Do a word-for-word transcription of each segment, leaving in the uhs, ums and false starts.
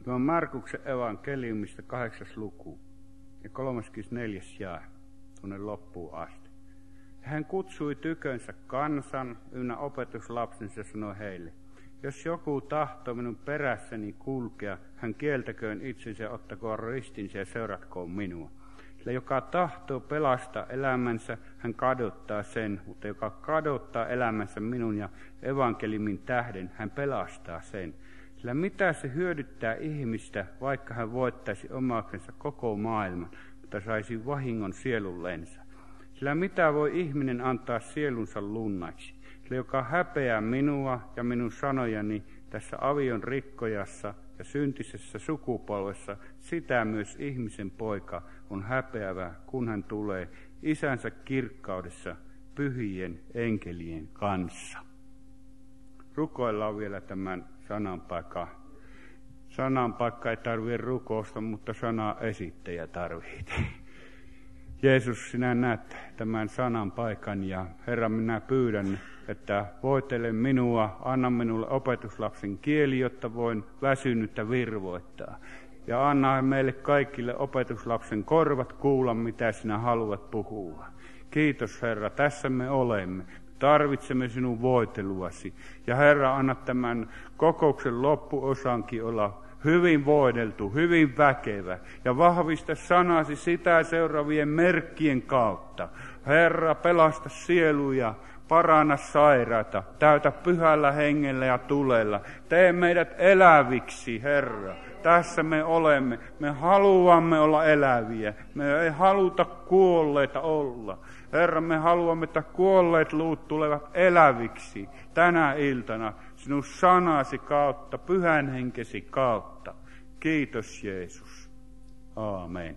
Tuo on Markuksen evankeliumista kahdeksas luku ja kolmaskymmenesneljäs jae tuonne loppuun asti. Hän kutsui tykönsä kansan ynnä opetuslapsensa ja sanoi heille, jos joku tahtoo minun perässäni kulkea, hän kieltäköön itsensä ja ottakoon ristinsä ja seuratkoon minua. Sillä joka tahtoo pelastaa elämänsä, hän kadottaa sen, mutta joka kadottaa elämänsä minun ja evankeliumin tähden, hän pelastaa sen. Sillä mitä se hyödyttää ihmistä, vaikka hän voittaisi omaksensa koko maailman, mutta saisi vahingon sielullensa. Sillä mitä voi ihminen antaa sielunsa lunnaiksi? Sillä joka häpeää minua ja minun sanojani tässä avion rikkojassa ja syntisessä sukupolvessa, sitä myös ihmisen poika on häpeävä, kun hän tulee isänsä kirkkaudessa pyhien enkelien kanssa. Rukoillaan vielä tämän sananpaikka. Sananpaikka ei tarvitse rukousta, mutta sana esittäjä tarvitsee. Jeesus, sinä näet tämän sananpaikan ja Herra, minä pyydän, että voitele minua, anna minulle opetuslapsen kieli, jotta voin väsynyttä virvoittaa. Ja anna meille kaikille opetuslapsen korvat kuulla, mitä sinä haluat puhua. Kiitos Herra, tässä me olemme. Tarvitsemme sinun voiteluasi. Ja Herra, anna tämän kokouksen loppuosankin olla hyvin voideltu, hyvin väkevä. Ja vahvista sanasi sitä seuraavien merkkien kautta. Herra, pelasta sieluja, paranna sairaata, täytä pyhällä hengellä ja tulella. Tee meidät eläviksi, Herra. Tässä me olemme. Me haluamme olla eläviä. Me ei haluta kuolleita olla. Herra, me haluamme, että kuolleet luut tulevat eläviksi tänä iltana sinun sanasi kautta, pyhän henkesi kautta. Kiitos Jeesus. Aamen.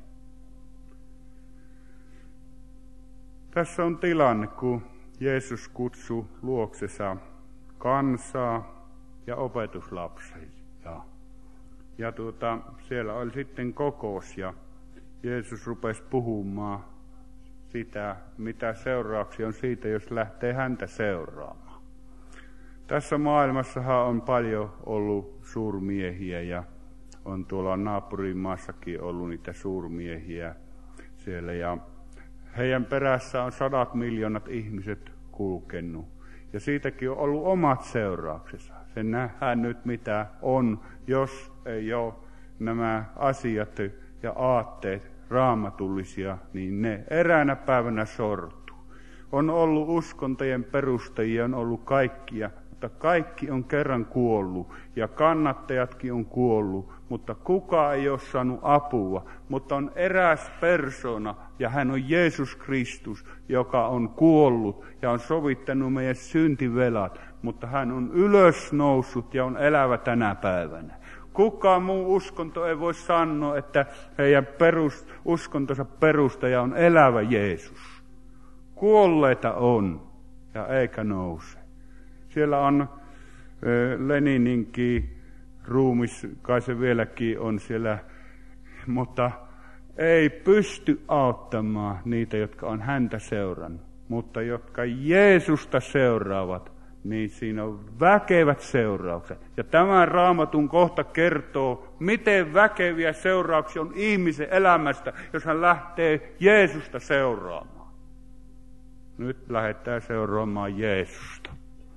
Tässä on tilanne, kun Jeesus kutsui luoksensa kansaa ja opetuslapsia. Ja tuota, siellä oli sitten kokous ja Jeesus rupesi puhumaan sitä, mitä seurauksia on siitä, jos lähtee häntä seuraamaan. Tässä maailmassahan on paljon ollut suurmiehiä ja on tuolla naapurimaassakin ollut niitä suurmiehiä siellä. Ja heidän perässä on sadat miljoonat ihmiset kulkenut. Ja siitäkin on ollut omat seurauksensa. Se nähdään nyt mitä on, jos ei ole nämä asiat ja aatteet raamatullisia, niin ne eräänä päivänä sortuu. On ollut uskontojen perustajia, on ollut kaikkia, mutta kaikki on kerran kuollut ja kannattajatkin on kuollut, mutta kukaan ei ole saanut apua. Mutta on eräs persona ja hän on Jeesus Kristus, joka on kuollut ja on sovittanut meidän syntivelat, mutta hän on ylösnoussut ja on elävä tänä päivänä. Kukaan muu uskonto ei voi sanoa, että heidän perus, uskontonsa perustaja on elävä Jeesus. Kuolleita on ja eikä nouse. Siellä on Lenininkin ruumis, kai se vieläkin on siellä, mutta ei pysty auttamaan niitä, jotka on häntä seurannut. Mutta jotka Jeesusta seuraavat, niin siinä on väkevät seuraukset. Ja tämä Raamatun kohta kertoo, miten väkeviä seurauksia on ihmisen elämästä, jos hän lähtee Jeesusta seuraamaan. Nyt lähdetään seuraamaan Jeesusta.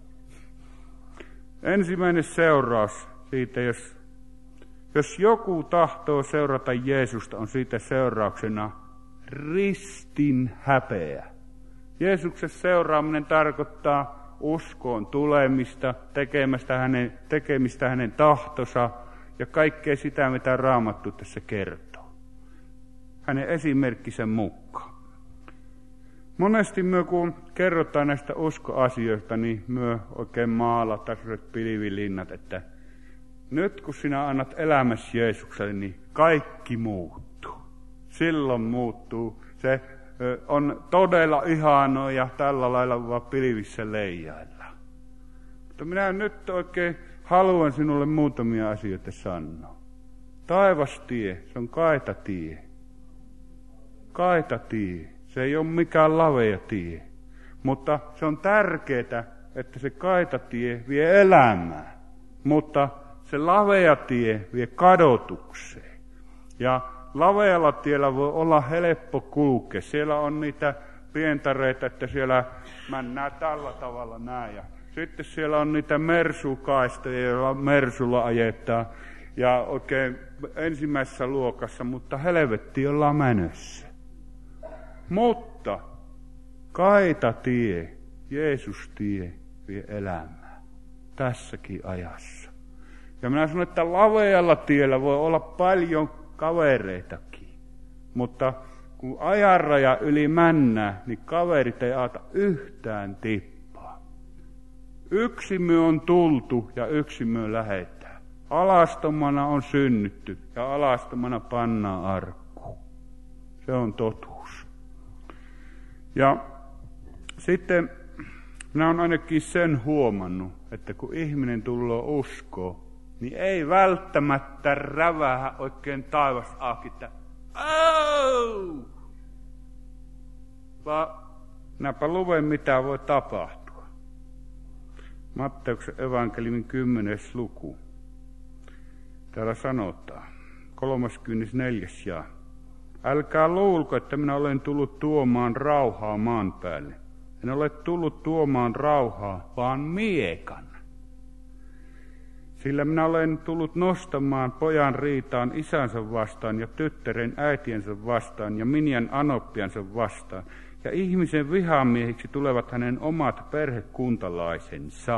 Ensimmäinen seuraus siitä, jos, jos joku tahtoo seurata Jeesusta, on siitä seurauksena ristin häpeä. Jeesuksen seuraaminen tarkoittaa uskoon tulemista, tekemästä hänen, tekemistä hänen tahtonsa ja kaikkea sitä, mitä Raamattu tässä kertoo. Hänen esimerkkinsä mukaan. Monesti me kun kerrotaan näistä uskoasioista, niin me oikein maalataan sellaiset pilvilinnat, että nyt kun sinä annat elämäsi Jeesukselle, niin kaikki muuttuu. Silloin muuttuu. Se on todella ihanaa ja tällä lailla vaan pilvissä leijailla. Mutta minä nyt oikein haluan sinulle muutamia asioita sanoa. Taivastie, se on kaitatie. Kaitatie. Se ei ole mikään lavea tie, mutta se on tärkeää, että se kaitatie vie elämää. Mutta se lavea tie vie kadotukseen. Ja lavealla tiellä voi olla helppo kulkea. Siellä on niitä pientareita, että siellä mennään tällä tavalla näin. Ja sitten siellä on niitä mersukaistoja, joilla mersulla ajetaan. Ja oikein ensimmäisessä luokassa, mutta helvetti ollaan menossa. Mutta kaitatie, Jeesus-tie vie elämää tässäkin ajassa. Ja minä sanon, että lavealla tiellä voi olla paljon kavereitakin. Mutta kun ajanraja yli männää, niin kaverit ei aata yhtään tippaa. Yksi myö on tultu ja yksi myö lähetään. Alastomana on synnytty ja alastomana pannaan arkkuun. Se on totuus. Ja sitten minä olen ainakin sen huomannut, että kun ihminen tulee uskoon, niin ei välttämättä rävähä oikein taivas auki, että Au! Vaan minäpä luen, mitä voi tapahtua. Matteuksen evankeliumin kymmenes luku. Täällä sanotaan, kolmaskymmenesneljäs jae. Älkää luulko, että minä olen tullut tuomaan rauhaa maan päälle. En ole tullut tuomaan rauhaa, vaan miekan. Sillä minä olen tullut nostamaan pojan riitaan isänsä vastaan ja tyttären äitiensä vastaan ja minjan anoppiansa vastaan. Ja ihmisen vihamiehiksi tulevat hänen omat perhekuntalaisensa.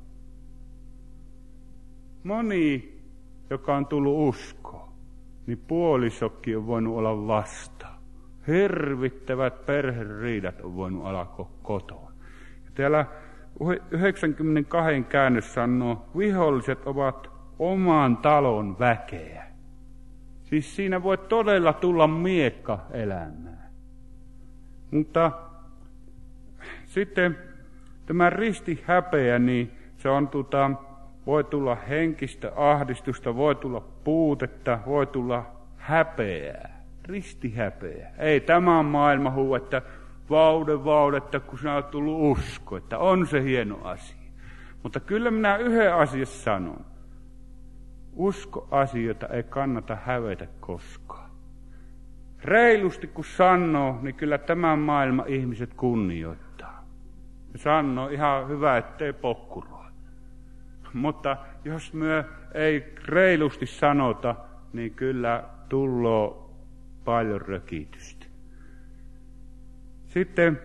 Moni, joka on tullut uskoon, niin puolisokki on voinut olla vastaan. Hirvittävät perheriidat on voinut olla kotona. Ja täällä yhdeksänkymmentäkaksi käännös sanoo, viholliset ovat oman talon väkeä. Siis siinä voi todella tulla miekka elämään. Mutta sitten tämä ristihäpeä, niin se on tuota, voi tulla henkistä ahdistusta, voi tulla puutetta, voi tulla häpeää. Ristihäpeä. Ei tämä maailma huu, että vaude, vaude, että kun sinä olet tullut usko, että on se hieno asia. Mutta kyllä minä yhden asian sanon. Uskoasioita ei kannata hävetä koskaan. Reilusti kun sanoo, niin kyllä tämän maailman ihmiset kunnioittaa. Ja sanoo ihan hyvä, ettei pokkuroa. Mutta jos me ei reilusti sanota, niin kyllä tulloo paljon rökitystä. Sitten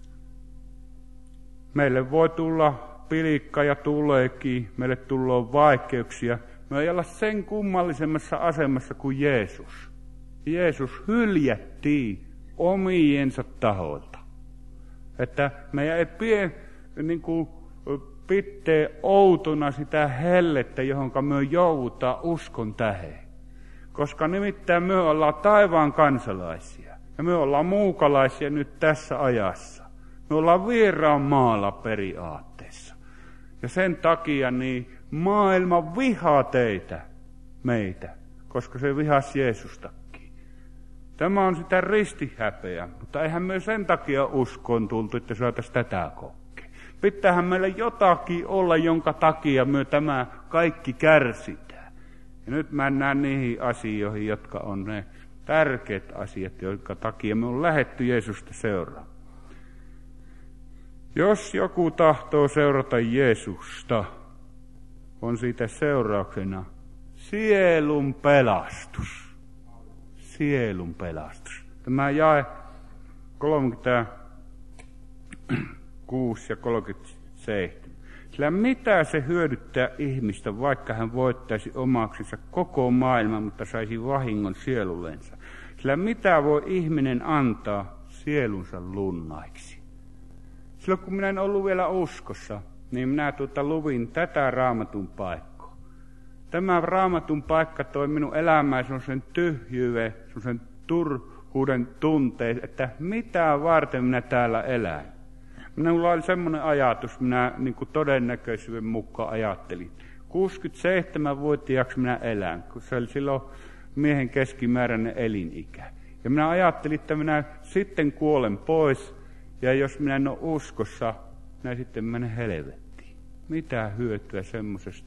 meille voi tulla pilikka ja tuleekin, meille tulee vaikeuksia. Me ei olla sen kummallisemmassa asemassa kuin Jeesus. Jeesus hyljättiin omiensa taholta. Että meidän ei pie, niin kuin, pitää outona sitä hellettä, johonka me joudutaan uskon tähden. Koska nimittäin me ollaan taivaan kansalaisia. Ja me ollaan muukalaisia nyt tässä ajassa. Me ollaan vieraan maalla periaatteessa. Ja sen takia niin maailma vihaa teitä, meitä, koska se vihasi Jeesustakin. Tämä on sitä ristihäpeä, mutta eihän me sen takia uskoon tultu, että saataisiin tätä kokea. Pitäähän meillä jotakin olla, jonka takia me tämä kaikki kärsitään. Ja nyt mennään niihin asioihin, jotka on ne tärkeät asiat, jotka takia me on lähdetty Jeesusta seuraamaan. Jos joku tahtoo seurata Jeesusta, on siitä seurauksena sielun pelastus. Sielun pelastus. Tämä jae kolmekymmentäkuusi ja kolmekymmentäseitsemän. Sillä mitä se hyödyttää ihmistä, vaikka hän voittaisi omaksensa koko maailman, mutta saisi vahingon sielullensa? Sillä mitä voi ihminen antaa sielunsa lunnaiksi? Silloin kun minä en ollut vielä uskossa, niin minä tuota luvin tätä raamatun paikkaa. Tämä raamatun paikka toi minun elämään sellaisen tyhjyyden, sellaisen turhuuden tunteen, että mitä varten minä täällä elän. Minulla oli semmoinen ajatus, minä niin kuin todennäköisyyden mukaan ajattelin. kuusikymmentäseitsemänvuotiaaksi minä elän, kun se oli silloin miehen keskimääräinen elinikä. Ja minä ajattelin, että minä sitten kuolen pois, ja jos minä en ole uskossa, minä sitten menen helvettiin. Mitä hyötyä semmoisesta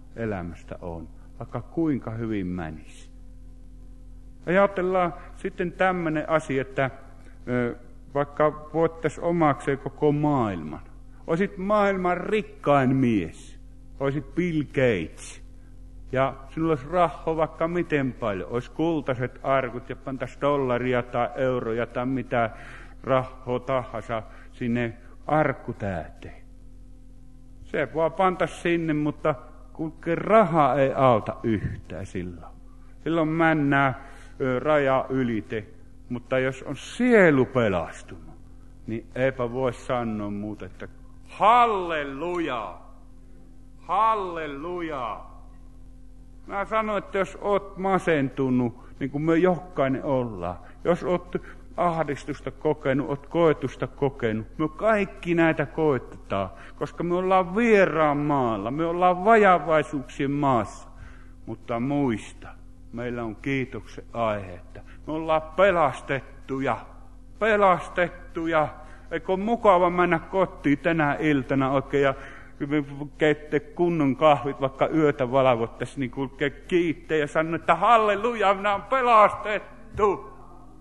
elämästä on, vaikka kuinka hyvin menisi. Ajatellaan sitten tämmöinen asia, että ö, vaikka voittaisi omakseen koko maailman. Oisit maailman rikkain mies, oisit Bill Gates, ja sinulla olisi rahaa vaikka miten paljon. Olisi kultaiset arkut ja pantaisi dollaria tai euroja tai mitä rahaa tahansa sinne arkkutäyteen. Se vaan pantaisi sinne, mutta kulkee raha ei auta yhtään silloin. Silloin mennään raja ylite, mutta jos on sielu pelastunut, niin eipä voi sanoa muuta, että halleluja, halleluja. Mä sanon, että jos oot masentunut, niin kuin me jokainen ollaan, jos oot ahdistusta kokenut, oot koetusta kokenut, me kaikki näitä koetetaan, koska me ollaan vieraan maalla, me ollaan vajavaisuuksien maassa, mutta muista, meillä on kiitoksen aihe, että me ollaan pelastettuja, pelastettuja. Eikö ole mukava mennä kotiin tänä iltana oikein ja keitte kunnon kahvit, vaikka yötä valvottaisiin, niin kulkee kiittää ja sanoo, että halleluja, minä olen pelastettu.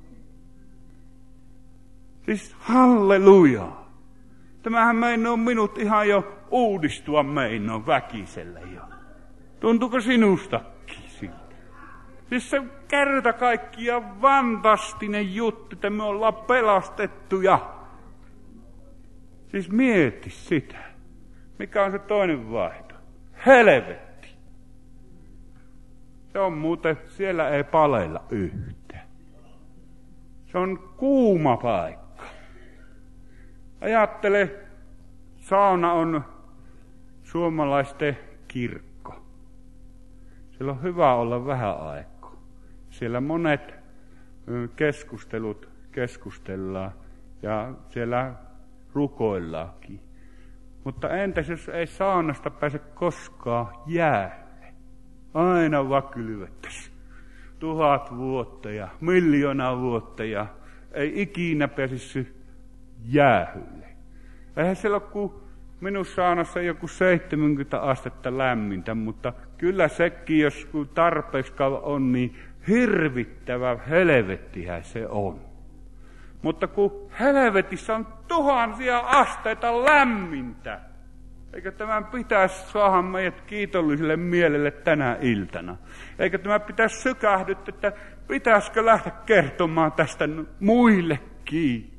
Siis halleluja. Tämähän meinoo minut ihan jo uudistua meinoo väkisellä jo. Tuntuuko sinustakin siltä? Siis se kerta kaikkiaan fantastinen juttu, että me ollaan pelastettuja. Siis mieti sitä. Mikä on se toinen vaihto? Helvetti. Se on muuten, siellä ei paleilla yhtään. Se on kuuma paikka. Ajattele, sauna on suomalaisten kirkko. Siellä on hyvä olla vähän aikaa. Siellä monet keskustelut keskustellaan ja siellä rukoillaakin. Mutta entäs jos ei saunasta pääse koskaan jäälle? Aina vakylvettäisi. Tuhat vuotta ja miljoona vuotta ja ei ikinä pääsisi jäähylle. Eihän siellä ole kuin minun saunassa joku seitsemänkymmentä astetta lämmintä, mutta kyllä sekin, jos tarpeeksi on, niin hirvittävä helvettihän se on. Mutta kun helvetissä on tuhansia asteita lämmintä, eikö tämän pitäisi saada meidät kiitolliselle mielelle tänä iltana? Eikö tämä pitäisi sykähdyttää, että pitäisikö lähteä kertomaan tästä muillekin?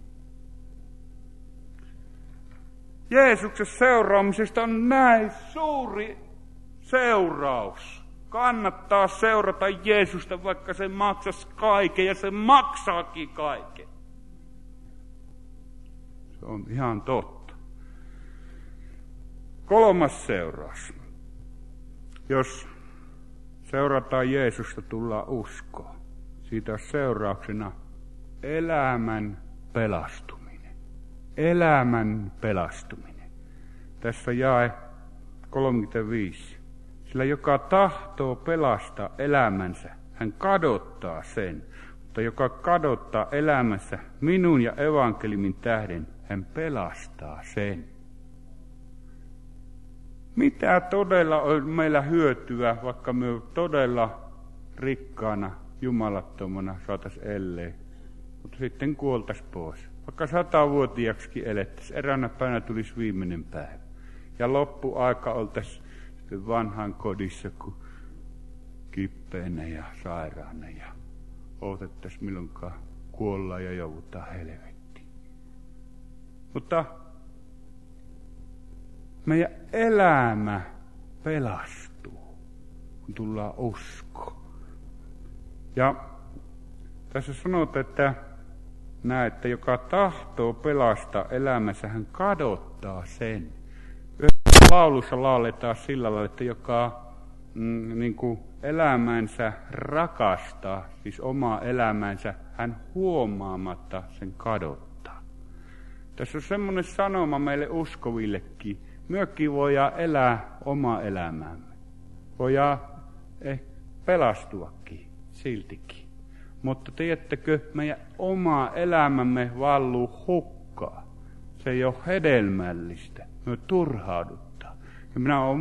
Jeesuksen seuraamisesta on näin suuri seuraus. Kannattaa seurata Jeesusta, vaikka se maksaisi kaiken, ja se maksaakin kaiken. Se on ihan totta. Kolmas seuraus. Jos seurataan Jeesusta, tullaan uskoon. Siitä on seurauksena elämän pelastuminen. Elämän pelastuminen. Tässä jae kolmekymmentäviisi. Sillä joka tahtoo pelastaa elämänsä, hän kadottaa sen. Mutta joka kadottaa elämänsä minun ja evankeliumin tähden, hän pelastaa sen. Mitä todella on meillä hyötyä, vaikka me todella rikkaana, jumalattomana saataisiin elleen, mutta sitten kuoltaisiin pois. Vaikka satavuotiaaksikin elettäisiin, eräänä päivänä tulisi viimeinen päivä. Ja loppuaika oltaisiin vanhan kodissa, kun kippeenä ja sairaana ja odotettaisiin milloinkaan kuollaan ja joudutaan helvettiin. Mutta meidän elämä pelastuu, kun tullaan uskoon. Ja tässä sanotaan, että näe, että joka tahtoo pelastaa elämänsä, hän kadottaa sen. Yhdessä laulussa lauletaan sillä lailla, että joka mm, niin kuin elämänsä rakastaa, siis omaa elämänsä, hän huomaamatta sen kadottaa. Tässä on semmoinen sanoma meille uskovillekin. Myöskin voidaan elää omaa elämäämme. Voidaan eh, pelastuakin siltikin. Mutta tiedättekö, meidän oma elämämme valluu hukkaan. Se ei ole hedelmällistä. Me turhauduttaa. Ja minä olen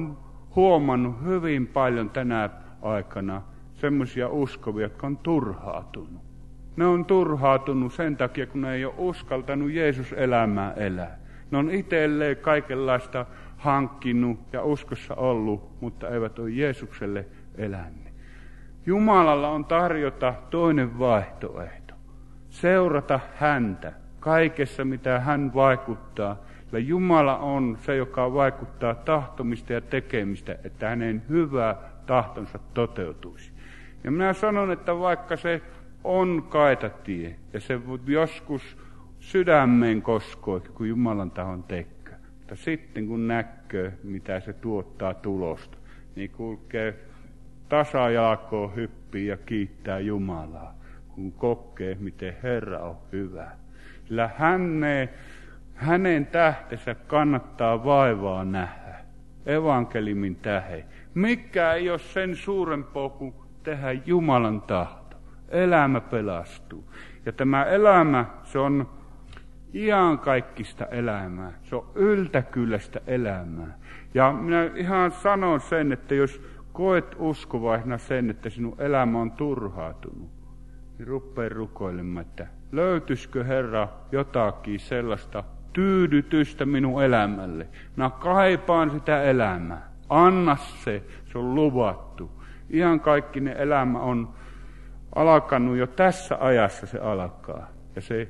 huomannut hyvin paljon tänä aikana semmoisia uskovia, jotka on turhautunut. Ne on turhautunut sen takia, kun ne ei ole uskaltanut Jeesus-elämää elää. Ne on itselleen kaikenlaista hankkinut ja uskossa ollut, mutta eivät ole Jeesukselle eläneet. Jumalalla on tarjota toinen vaihtoehto. Seurata häntä kaikessa, mitä hän vaikuttaa. Ja Jumala on se, joka vaikuttaa tahtomista ja tekemistä, että hänen hyvä tahtonsa toteutuisi. Ja minä sanon, että vaikka se on kaitatie, ja se joskus sydämeen koskoo, kun Jumalan tahon tekee. Mutta sitten kun näkee, mitä se tuottaa tulosta, niin kulkee tasajalkoon, hyppii ja kiittää Jumalaa, kun kokee, miten Herra on hyvä. Sillä hänen, hänen tähtensä kannattaa vaivaa nähdä, evankeliumin tähden. Mikä ei ole sen suurempaa kuin tehdä Jumalan tahto. Elämä pelastuu. Ja tämä elämä, se on iankaikkista elämää. Se on yltäkylläistä elämää. Ja minä ihan sanon sen, että jos koet uskovaisena sen, että sinun elämä on turhautunut, niin rupea rukoilemaan, että löytyisikö Herra jotakin sellaista tyydytystä minun elämälle. Minä kaipaan sitä elämää. Anna se, se on luvattu. Ihan kaikkinen elämä on alkanut jo tässä ajassa, se alkaa. Ja se,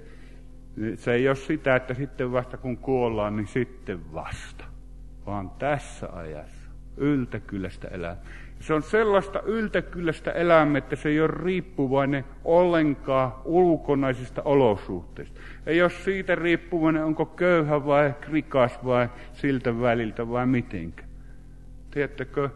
se ei ole sitä, että sitten vasta kun kuollaan, niin sitten vasta. Vaan tässä ajassa, yltäkylläistä elämää. Se on sellaista yltäkylläistä elämää, että se ei ole riippuvainen ollenkaan ulkonaisista olosuhteista. Ei ole siitä riippuvainen, onko köyhä vai rikas vai siltä väliltä vai mitenkä. Tiedättekö,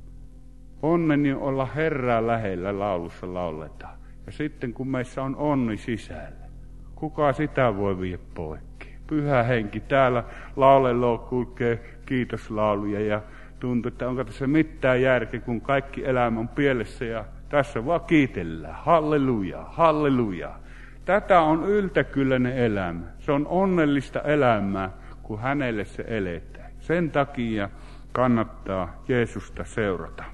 onneni olla Herraa lähellä laulussa lauletaan. Ja sitten kun meissä on onni sisällä, kuka sitä voi viedä poikki? Pyhä henki täällä lauleloo kulkee kiitoslauluja ja tuntuu, että onko tässä mitään järkeä, kun kaikki elämä on pielessä ja tässä vaan kiitellään. Halleluja, halleluja. Tätä on yltäkylläinen elämä. Se on onnellista elämää, kun hänelle se eletään. Sen takia kannattaa Jeesusta seurata.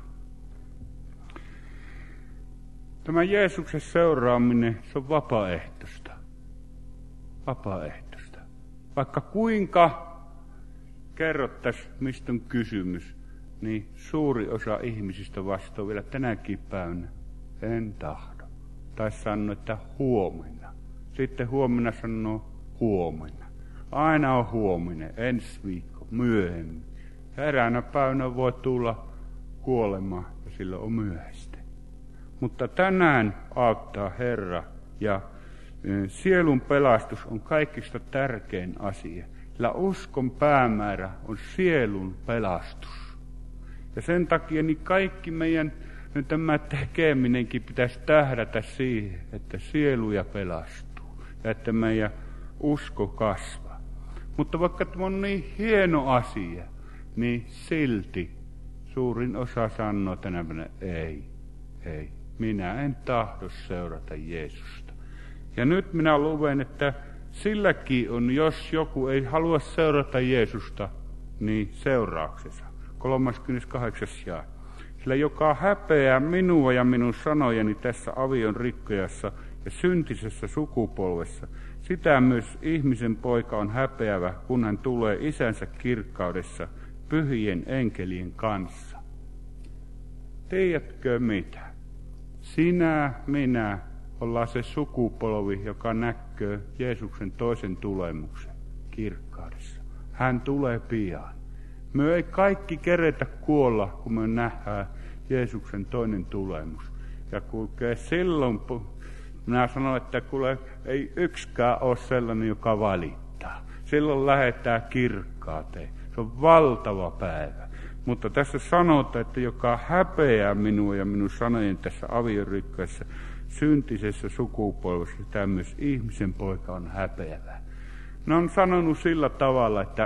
Tämä Jeesuksen seuraaminen, se on vapaaehtoista. Vapaaehtoista. Vaikka kuinka kerrottaisiin, mistä on kysymys, niin suuri osa ihmisistä vastaa vielä tänäkin päivänä, en tahdo. Tai sanoo, että huomenna. Sitten huomenna sanoo huomenna. Aina on huominen, ensi viikko, myöhemmin. Ja eräänä päivänä voi tulla kuolema ja silloin on myöhäistä. Mutta tänään auttaa Herra ja sielun pelastus on kaikista tärkein asia. Sillä uskon päämäärä on sielun pelastus. Ja sen takia niin kaikki meidän tämä tekeminenkin pitäisi tähdätä siihen, että sieluja pelastuu ja että meidän usko kasvaa. Mutta vaikka tämä on niin hieno asia, niin silti suurin osa sanoo tänä päivänä, ei, ei, minä en tahdo seurata Jeesusta. Ja nyt minä luen, että silläkin on, jos joku ei halua seurata Jeesusta, niin seurauksensa. kolmaskymmeneskahdeksas jae. Sillä joka häpeää minua ja minun sanojeni tässä avion rikkojassa ja syntisessä sukupolvessa, sitä myös ihmisen poika on häpeävä, kun hän tulee isänsä kirkkaudessa pyhien enkelien kanssa. Tiedätkö mitä? Sinä, minä ollaan se sukupolvi, joka näkee Jeesuksen toisen tulemuksen kirkkaudessa. Hän tulee pian. Me ei kaikki keretä kuolla, kun me nähdään Jeesuksen toinen tulemus. Ja kulkee silloin, minä sanon, että kuule, ei yksikään ole sellainen, joka valittaa. Silloin lähdetään kirkkaateen. Se on valtava päivä. Mutta tässä sanotaan, että joka häpeää minua ja minun sanojen tässä aviorikkoissa syntisessä sukupolvessa, sitä myös ihmisen poika on häpeävä. Ne on sanonut sillä tavalla, että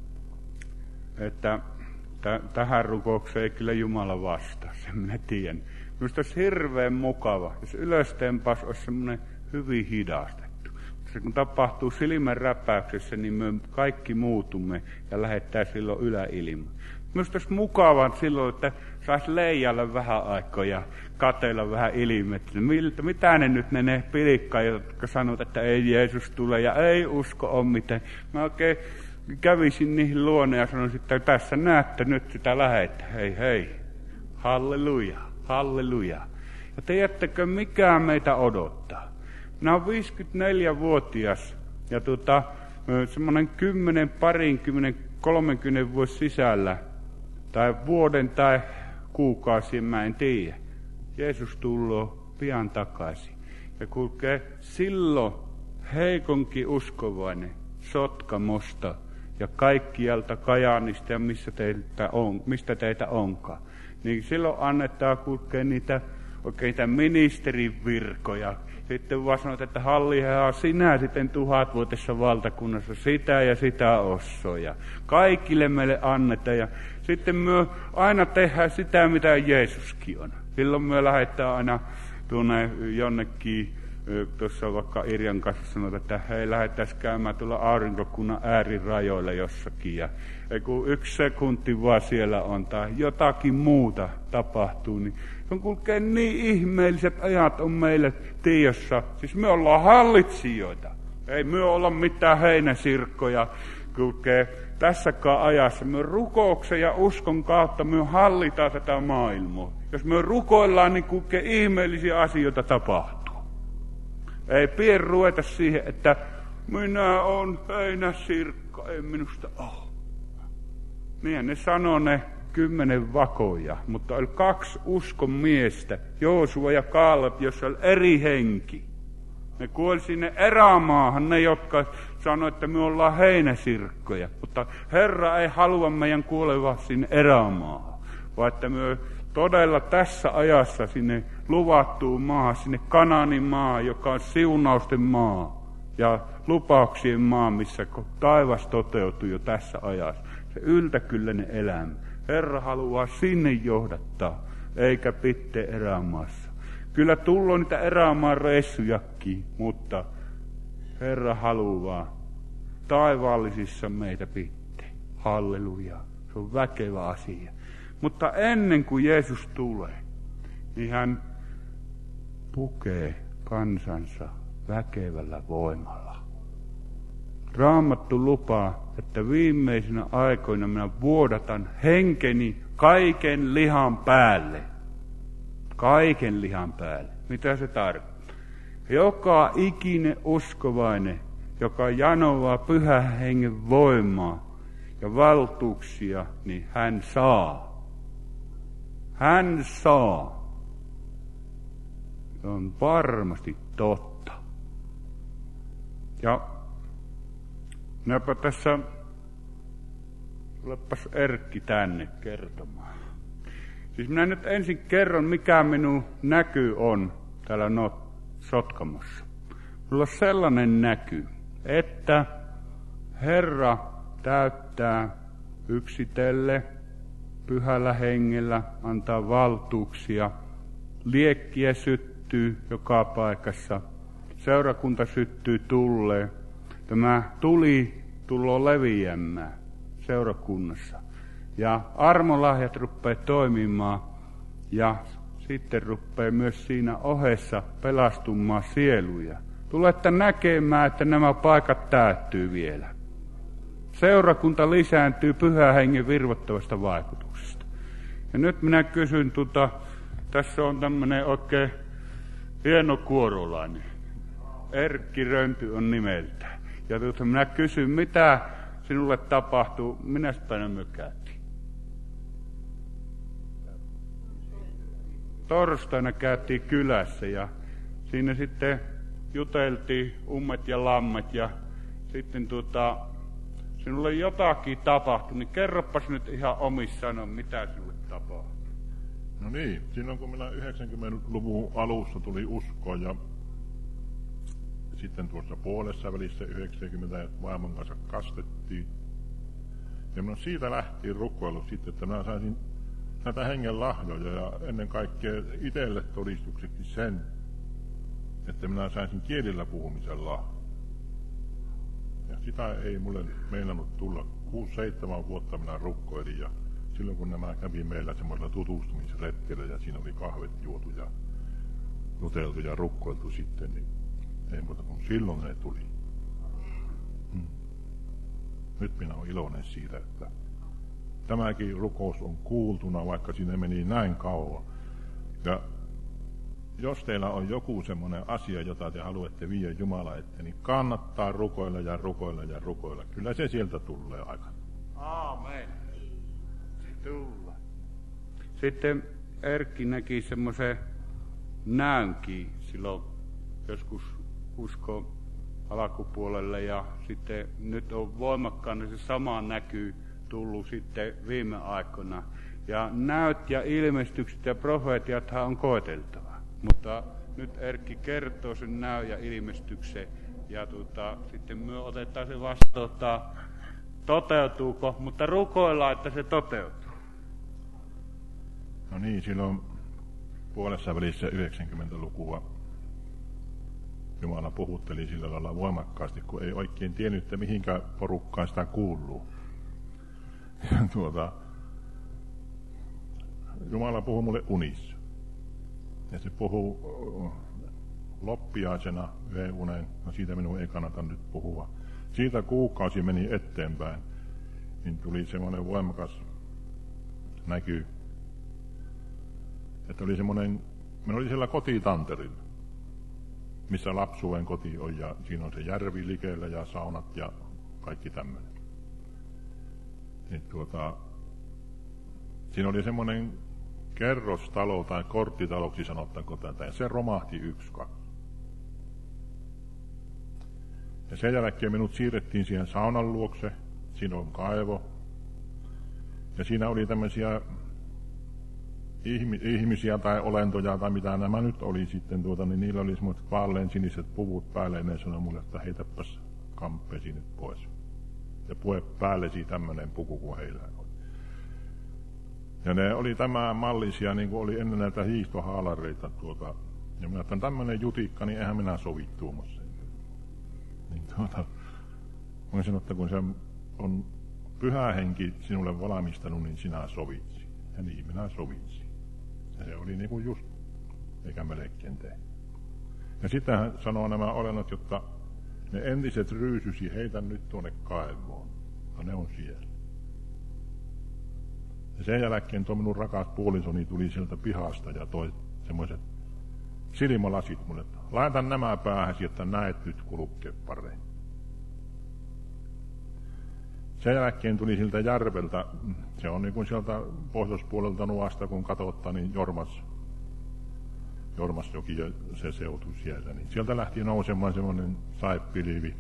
että t- tähän rukoukseen ei kyllä Jumala vastaa, sen minä tiedän. Minusta olisi hirveän mukava, jos ylösteenpas olisi semmoinen hyvin hidastettu. Se kun tapahtuu silmän räpäyksessä, niin me kaikki muutumme ja lähettää silloin yläilmaan. Minusta olisi mukavaa silloin, että saisi leijailla vähän aikaa ja katsella vähän ilmettä. Miltä, mitä ne nyt ne, ne pilikkaajat, jotka sanovat, että ei Jeesus tule ja ei usko ole mitään. Mä oikein kävisin niihin luonne ja sanoisin, että tässä näette nyt sitä lähettä. Hei hei, halleluja, halleluja. Ja tiedättekö, mikä meitä odottaa? Minä olen viisikymmentäneljävuotias ja tuota, semmoinen kymmenen, parinkymmenen, kolmenkymmenen vuosi sisällä, tai vuoden tai kuukausien, mä en tiedä. Jeesus tulloo pian takaisin. Ja kulkee silloin heikonkin uskovainen Sotkamosta ja kaikkialta Kajaanista ja missä teitä on, mistä teitä onkaan. Niin silloin annetaan kulkea niitä oikein ministerin virkoja. Sitten vaan sanot, että hallihaa sinä sitten tuhatvuotisessa valtakunnassa sitä ja sitä ossoja. Kaikille meille annetaan ja sitten me aina tehdään sitä, mitä Jeesuskin on. Silloin me lähdetään aina tuonne jonnekin, tuossa vaikka Irjan kanssa sanotaan, että hei, lähdettäisiin käymään tuolla aurinkokunnan äärirajoilla jossakin. Ja kun yksi sekunti vaan siellä on tai jotakin muuta tapahtuu, niin kun kulkee niin ihmeelliset ajat on meille tiedossa. Siis me ollaan hallitsijoita. Ei me olla mitään heinäsirkkoja. Kulkee tässäkään ajassa. Me rukouksen ja uskon kautta me hallitaan tätä maailmaa. Jos me rukoillaan, niin kulkee ihmeellisiä asioita tapahtuu. Ei pidä ruveta siihen, että minä on heinäsirkka, ei minusta ole. Niin ne sanoo ne kymmenen vakoja, mutta oli kaksi uskon miestä, Joosua ja Kaaleb, jossa oli eri henki. Ne kuoli sinne erämaahan, ne jotka sanoivat, että me ollaan heinäsirkkoja, mutta Herra ei halua meidän kuoleva sinne erämaahan, vaan että me todella tässä ajassa sinne luvattuun maahan, sinne Kanaanin maa, joka on siunausten maa ja lupauksien maa, missä taivas toteutuu jo tässä ajassa. Se yltäkylläinen elämä. Herra haluaa sinne johdattaa, eikä pitää erämaassa. Kyllä tullaan niitä erämaan reissujakin, mutta Herra haluaa taivaallisissa meitä pitää. Halleluja. Se on väkevä asia. Mutta ennen kuin Jeesus tulee, niin hän pukee kansansa väkevällä voimalla. Raamattu lupaa, että viimeisinä aikoina minä vuodatan henkeni kaiken lihan päälle. Kaiken lihan päälle. Mitä se tarkoittaa? Joka ikinen uskovainen, joka janoaa pyhän hengen voimaa ja valtuuksia, niin hän saa. Hän saa. Se on varmasti totta. Ja minäpä tässä, tulepas Erkki tänne kertomaan. Siis minä nyt ensin kerron, mikä minun näky on täällä no, Sotkamossa. Minulla on sellainen näky, että Herra täyttää yksitelle pyhällä hengellä, antaa valtuuksia, liekkiä syttyy joka paikassa, seurakunta syttyy tulleen. Tämä tuli tullaan leviämään seurakunnassa. Ja armolahjat rupeaa toimimaan ja sitten rupeaa myös siinä ohessa pelastumaan sieluja. Tulette näkemään, että nämä paikat täyttyy vielä. Seurakunta lisääntyy pyhän hengen virvoittavasta vaikutuksesta. Ja nyt minä kysyn, tuota, tässä on tämmöinen oikein hieno kuorolainen. Erkki Rönty on nimeltään. Ja tuota, minä kysyn, mitä sinulle tapahtuu, minä päivänä me käytiin. Torstaina käytiin kylässä ja siinä sitten juteltiin ummet ja lammet ja sitten tuota, sinulle jotakin tapahtui, niin kerropas nyt ihan omissa sanoin, mitä sinulle tapahtui. No niin, silloin kun minä yhdeksänkymmentäluvun alussa tuli uskoa ja sitten tuossa puolessa välissä yhdeksänkymmentä vaimon kanssa kastettiin. Ja minä siitä lähtiin rukoilu sitten, että minä saisin näitä hengen lahjoja ja ennen kaikkea itselle todistukseksi sen, että minä saisin kielillä puhumisen lahjoja. Ja sitä ei mulle meinannut tulla. Kuusi, seitsemän vuotta minä rukoilin ja silloin kun nämä kävi meillä semmoisella tutustumisretkellä ja siinä oli kahvet juotu ja juteltu ja rukkoiltu sitten, niin ei muuta kuin silloin ne tuli. Hmm. Nyt minä olen iloinen siitä, että tämäkin rukous on kuultuna, vaikka sinne meni näin kauan. Ja jos teillä on joku semmoinen asia, jota te haluatte viedä Jumala eteen, niin kannattaa rukoilla ja rukoilla ja rukoilla. Kyllä se sieltä tulee aika. Aamen. Tulla. Sitten Erkki näki semmoisen näynkin silloin joskus usko alkupuolelle ja sitten nyt on voimakkaana se sama näkyy tullut sitten viime aikoina. Ja näyt ja ilmestykset ja profeetiathan on koeteltava. Mutta nyt Erkki kertoo sen näy ja ilmestyksen ja tuota, sitten me otetaan se vasta, tuota, toteutuuko, mutta rukoillaan, että se toteutuu. No niin, silloin puolessa välissä yhdeksänkymmentälukua Jumala puhutteli sillä lailla voimakkaasti, kun ei oikein tiennyt, että mihinkä porukkaan sitä kuuluu. Ja tuota, Jumala puhui mulle unissa. Ja se puhuu loppiaisena yhden unen, no siitä minun ei kannata nyt puhua. Siitä kuukausi meni eteenpäin, niin tuli semmoinen voimakas näky, että oli semmoinen, minä olin siellä kotitanterilla, missä lapsuuden koti on, ja siinä on se järvi likellä ja saunat ja kaikki tämmöinen. Niin tuota, siinä oli semmoinen kerrostalo tai korttitaloksi sanottaako tätä, ja se romahti yksi, kaksi. Ja sen jälkeen minut siirrettiin siihen saunan luokse, siinä on kaivo, ja siinä oli tämmöisiä ihmisiä tai olentoja tai mitä nämä nyt oli sitten, tuota, niin niillä oli semmoiset vaalean siniset puvut päälle, ja ne sanoi mulle, että heitäpäs kamppeesi nyt pois. Ja pue päällesi tämmöinen puku kuin heillä oli. Ja ne oli tämän mallisia, niin kuin oli ennen näitä hiihtohaalareita tuota. Ja minä ajattelin, tämmöinen jutikka, niin eihän minä sovi tuommoiseen. Niin tuota, mä sanoin, että kun se on pyhä henki sinulle valmistanut, niin sinä sovitsi. Ja niin minä sovitsin. Ja se oli niin kuin just, eikä melkein tee. Ja sitten hän sanoo nämä olennot, jotta ne entiset ryysysi heitä nyt tuonne kaivoon. Ja ne on siellä. Ja sen jälkeen tuo minun rakas puolisoni tuli sieltä pihasta ja toi semmoiset silmälasit mulle, että laita nämä päähäsi, että näet nyt kulkea paremmin. Sen jälkeen tuli siltä järveltä, se on niin kuin sieltä pohjoispuolelta Nuasta, kun katsottaa, niin Jormas, Jormasjoki ja se seutu siellä. Niin sieltä lähti nousemaan semmoinen saippiliivi.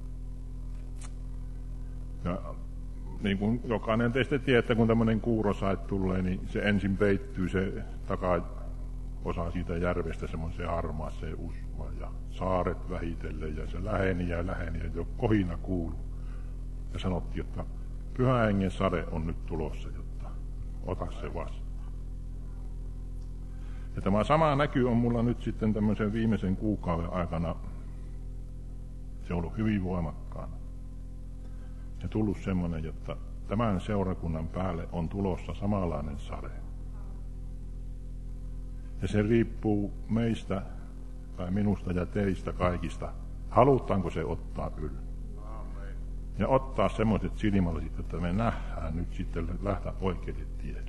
Ja niin kuin jokainen teistä tietää, kun tämmöinen kuurosait tulee, niin se ensin peittyy se takaosa siitä järvestä semmoiseen harmaaseen usvaan ja saaret vähitellen ja se läheni ja läheni ja jo kohina kuuluu. Ja sanottiin, että pyhän hengen sade on nyt tulossa, jotta ota se vastaan. Ja tämä sama näky on mulla nyt sitten tämmöisen viimeisen kuukauden aikana, se on ollut hyvin voimakkaana. Ja tullut semmoinen, että tämän seurakunnan päälle on tulossa samanlainen sade. Ja se riippuu meistä tai minusta ja teistä kaikista. Halutaanko se ottaa yllä? Ja ottaa semmoiset silmälasit, että me nähdään nyt sitten lähteä oikealle tielle.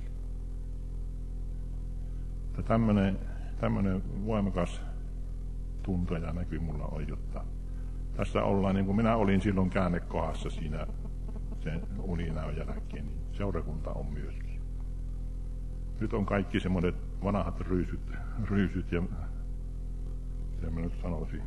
Että tämmöinen, tämmöinen voimakas tunto ja näky mulla on, jotta tässä ollaan, niin kuin minä olin silloin käännekohdassa siinä sen uninäön jälkeen, niin seurakunta on myöskin. Nyt on kaikki semmoiset vanhat ryysyt, ryysyt ja sen mä nyt sanoisin.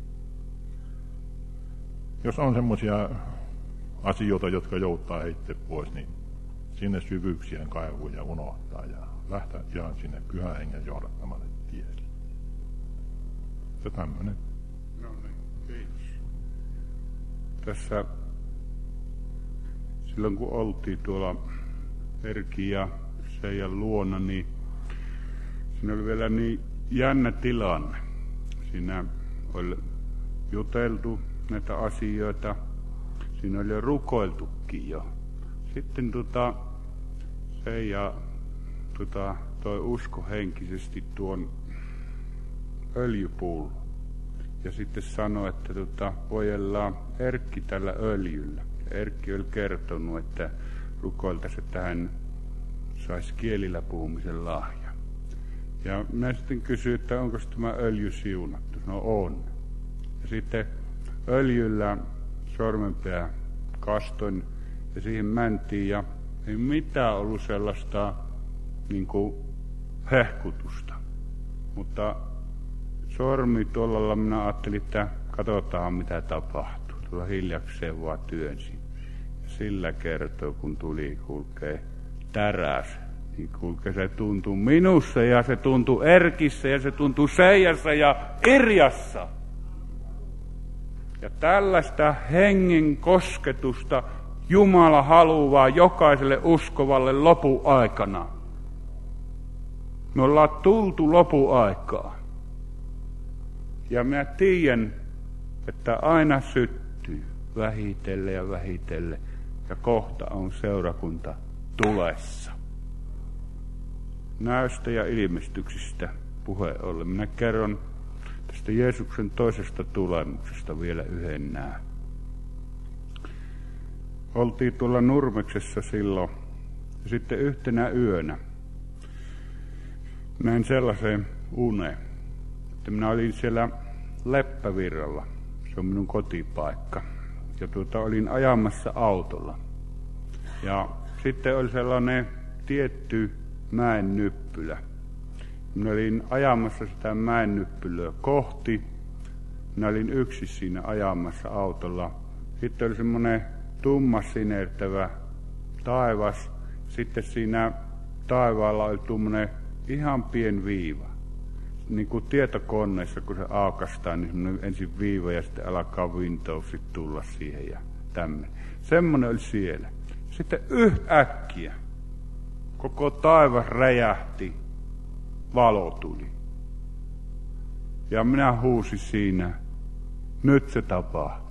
Jos on semmoisia asioita, jotka jouttaa heitte pois, niin sinne syvyyksien kaivuun ja unohtaa ja lähteä ihan sinne pyhän hengen johdattamalle tielle. Se tämmöinen. No niin, kiitos. Tässä silloin kun oltiin tuolla Erkin ja Seijan luona, niin siinä oli vielä niin jännä tilanne. Siinä oli juteltu näitä asioita. Siinä oli jo rukoiltukin jo. Sitten tota, Se ja tota, toi usko henkisesti tuon öljypullo. Ja sitten sanoi, että tota, voidellaan Erkki tällä öljyllä. Erkki oli kertonut, että rukoiltaisi, että hän saisi kielillä puhumisen lahja. Ja minä sitten kysyin, että onko tämä öljy siunattu. No on. Ja sitten öljyllä sormenpää kastoin ja siihen mentiin ja ei mitään ollut sellaista niin kuin hehkutusta. Mutta sormi tuolla minä ajattelin, että katsotaan mitä tapahtuu. Tuolla hiljakseen vaan työnsin. Ja sillä kertoo, kun tuli kulkee täräs. Niin kulkee se tuntuu minussa ja se tuntuu Erkissä ja se tuntuu Seijassa ja Irjassa. Ja tällaista hengen kosketusta Jumala haluaa jokaiselle uskovalle lopuaikana. Me ollaan tultu lopuaikaa. Ja minä tiedän, että aina syttyy vähitelle ja vähitelle. Ja kohta on seurakunta tulessa. Näystä ja ilmestyksistä puhe ollen. Minä kerron tästä Jeesuksen toisesta tulemuksesta vielä yhden nää. Oltiin tuolla Nurmeksessa silloin. Ja sitten yhtenä yönä näin sellaisen uneen, että minä olin siellä Leppävirralla. Se on minun kotipaikka. Ja tuota, olin ajamassa autolla. Ja sitten oli sellainen tietty mäen nyppylä. Minä olin ajamassa sitä mäen nyppylöä kohti. Minä olin yksin siinä ajamassa autolla. Sitten oli semmoinen tumma sinertävä taivas. Sitten siinä taivaalla oli tuommoinen ihan pien viiva. Niin kuin tietokoneessa, kun se aukastaan, niin semmoinen ensin viiva ja sitten alkaa Windowsit tulla siihen ja tämmöinen. Semmoinen oli siellä. Sitten yhtäkkiä koko taivas räjähti, valo tuli. Ja minä huusin siinä, nyt se tapahtuu.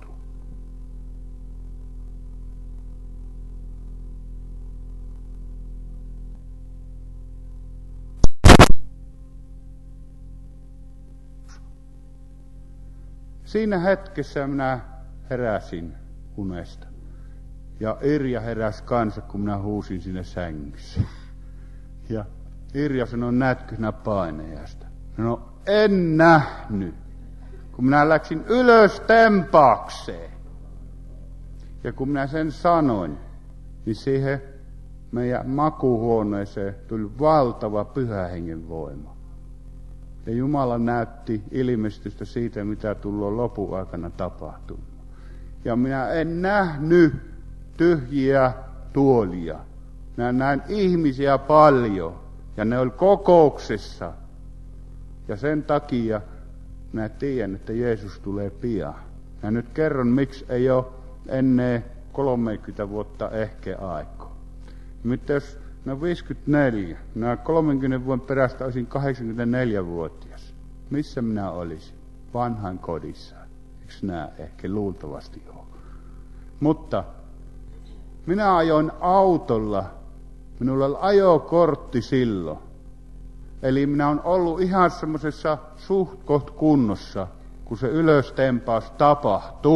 Siinä hetkessä minä heräsin unesta. Ja Irja heräsi kanssa, kun minä huusin siinä sängyssä. Ja Irja sanoi, näetkö sinä painajasta? No en nähnyt, kun minä läksin ylös tempaakseen. Ja kun minä sen sanoin, niin siihen meidän makuuhuoneeseen tuli valtava pyhän hengen voima. Ja Jumala näytti ilmestystä siitä, mitä tullaan lopun aikana tapahtumaan. Ja minä en nähnyt tyhjiä tuolia. Minä näin ihmisiä paljon. Ja ne oli kokouksessa. Ja sen takia minä tiedän, että Jeesus tulee pian. Ja nyt kerron, miksi ei ole ennen kolmekymmentä vuotta ehkä aikaa. Mutta jos minä viisikymmentäneljä, minä kolmenkymmenen vuoden perästä olisin kahdeksankymmentäneljävuotias. Missä minä olisin? Vanhan kodissa. Eikö nämä ehkä luultavasti ole? Mutta minä ajoin autolla. Minulla oli ajokortti silloin. Eli minä olen ollut ihan semmoisessa suht koht kunnossa, kun se ylöstempaus tapahtui.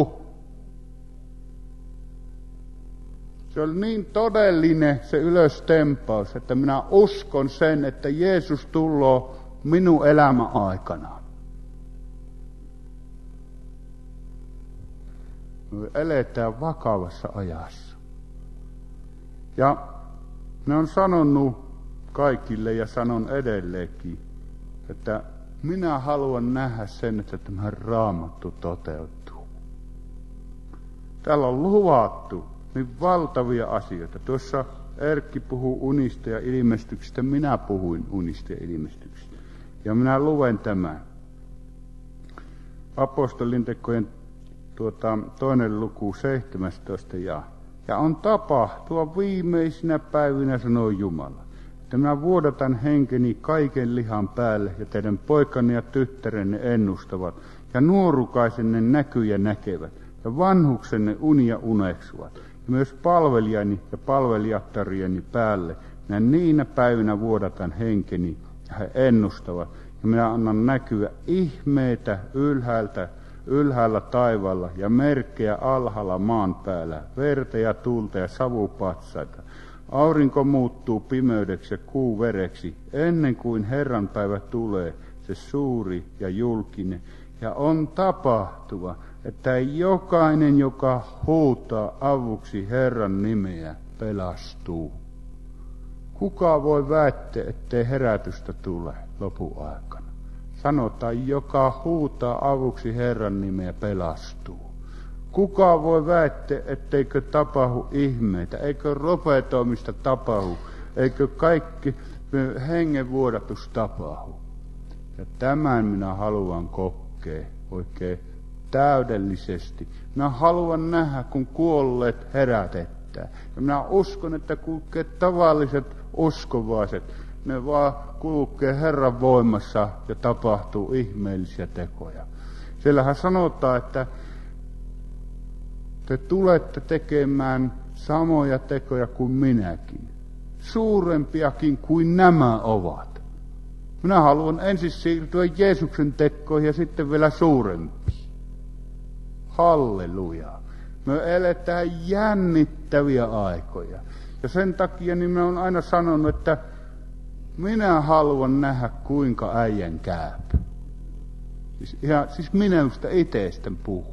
Se oli niin todellinen se ylöstempaus, että minä uskon sen, että Jeesus tulloo minun elämän aikana. Me eletään vakavassa ajassa. Ja ne on sanonut kaikille ja sanon edelleenkin, että minä haluan nähdä sen, että tämä Raamattu toteutuu. Täällä on luvattu niin valtavia asioita. Tuossa Erkki puhuu unista ja ilmestyksistä, minä puhuin unista ja ilmestyksistä. Ja minä luen tämän. Apostolintekojen tuota, toinen luku seitsemästoista ja. Ja on tapahtua viimeisinä päivinä, sanoo Jumala, että minä vuodatan henkeni kaiken lihan päälle, ja teidän poikanne ja tyttärenne ennustavat, ja nuorukaisenne näkyjä näkevät, ja vanhuksenne unia uneksuvat, ja myös palvelijani ja palvelijattarieni päälle Minä niinä päivinä vuodatan henkeni, ja he ennustavat. Ja minä annan näkyä ihmeitä ylhäältä, ylhäällä taivaalla ja merkkejä alhaalla maan päällä, verta ja tulta ja savupatsaita. Aurinko muuttuu pimeydeksi ja kuu vereksi, ennen kuin Herran päivä tulee, se suuri ja julkinen. Ja on tapahtuva, että jokainen, joka huutaa avuksi Herran nimeä, pelastuu. Kuka voi väittää, ettei herätystä tule lopuaikana? Sanotaan, joka huutaa avuksi Herran nimeä, pelastuu. Kuka voi väittää, etteikö tapahdu ihmeitä, eikö ropetoimista tapahdu, eikö kaikki hengenvuodatus tapahdu. Ja tämän minä haluan kokea oikein täydellisesti. Minä haluan nähdä, kun kuolleet herätetään. Ja minä uskon, että kulkee tavalliset uskovaiset. Ne vaan kulkee Herran voimassa ja tapahtuu ihmeellisiä tekoja. Siellähän sanotaan, että te tulette tekemään samoja tekoja kuin minäkin. Suurempiakin kuin nämä ovat. Minä haluan ensin siirtyä Jeesuksen tekoihin ja sitten vielä suurempiin. Halleluja. Me eletään jännittäviä aikoja. Ja sen takia niin minä olen aina sanonut, että minä haluan nähdä, kuinka äijän käyp. Siis, ihan, siis minusta itsestä puhun.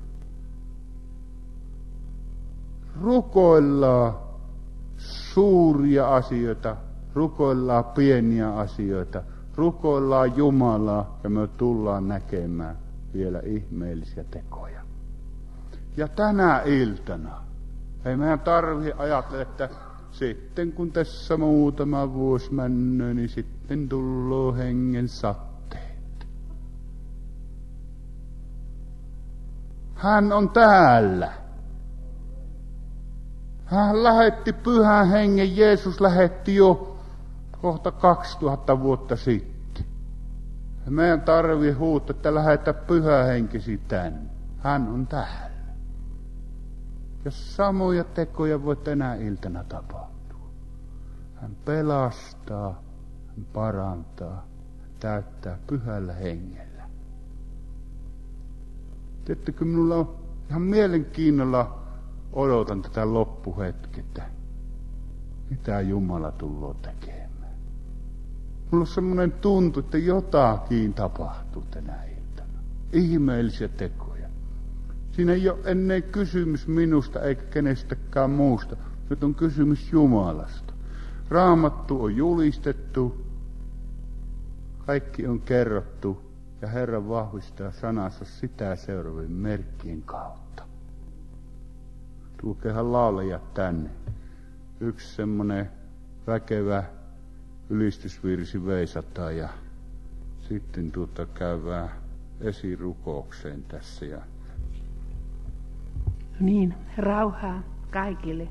Rukoillaan suuria asioita, rukoillaan pieniä asioita, rukoillaan Jumalaa ja me tullaan näkemään vielä ihmeellisiä tekoja. Ja tänä iltana ei meidän tarvitse ajatella, että sitten kun tässä muutama vuosi männö, niin sitten tulloo hengen satteet. Hän on täällä. Hän lähetti pyhän hengen, Jeesus lähetti jo kohta kaksituhatta vuotta sitten. Ja meidän tarvii huutaa, että lähetä pyhä henkesi tänne. Hän on täällä. Ja samoja tekoja voi tänä iltana tapahtua. Hän pelastaa, hän parantaa, täyttää pyhällä hengellä. Tiedättekö, minulla on ihan mielenkiinnolla odotan tätä loppuhetkettä. Mitä Jumala tulee tekemään. Mulla on semmoinen tuntu, että jotakin tapahtuu tänä iltana. Ihmeellisiä tekoja. Siinä ei ole ennen kysymys minusta eikä kenestäkään muusta. Nyt on kysymys Jumalasta. Raamattu on julistettu. Kaikki on kerrottu. Ja Herra vahvistaa sanansa sitä seuraavien merkkien kautta. Tulkeehan laulajat tänne. Yksi semmoinen väkevä ylistysvirsi veisataan ja sitten tuota käydään esirukoukseen tässä. Ja niin, rauhaa kaikille.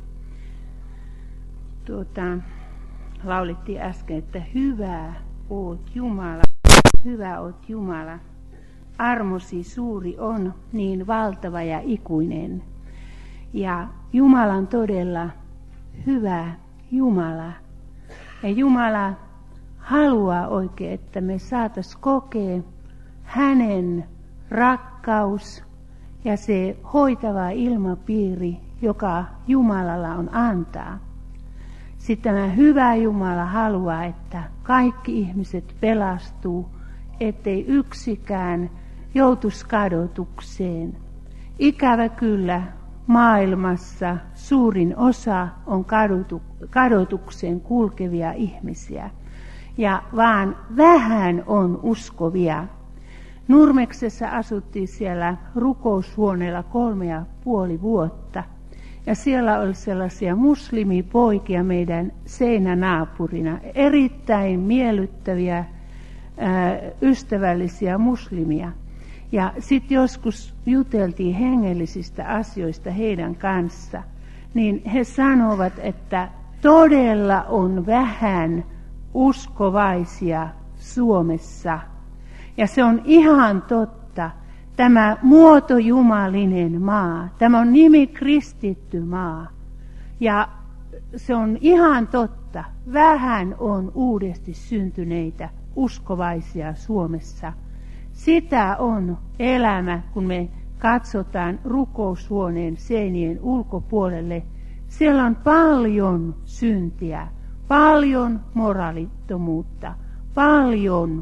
Tuota, laulittiin äsken, että hyvä oot Jumala, hyvä oot Jumala. Armosi suuri on, niin valtava ja ikuinen. Ja Jumala on todella hyvä Jumala. Ja Jumala haluaa oikein, että me saatais kokea hänen rakkaus ja se hoitava ilmapiiri, joka Jumalalla on antaa. Sitten tämä hyvä Jumala haluaa, että kaikki ihmiset pelastuu, ettei yksikään joutuisi kadotukseen. Ikävä kyllä maailmassa suurin osa on kadotu, kadotukseen kulkevia ihmisiä ja vaan vähän on uskovia. Nurmeksessa asuttiin siellä rukoushuoneella kolme ja puoli vuotta ja siellä oli sellaisia muslimipoikia meidän seinänaapurina, erittäin miellyttäviä, ää, ystävällisiä muslimia. Ja sitten joskus juteltiin hengellisistä asioista heidän kanssa, niin he sanovat, että todella on vähän uskovaisia Suomessa. Ja se on ihan totta. Tämä muotojumalinen maa, tämä on nimi kristitty maa. Ja se on ihan totta. Vähän on uudesti syntyneitä uskovaisia Suomessa. Sitä on elämä, kun me katsotaan rukoushuoneen seinien ulkopuolelle. Siellä on paljon syntiä, paljon moraalittomuutta, paljon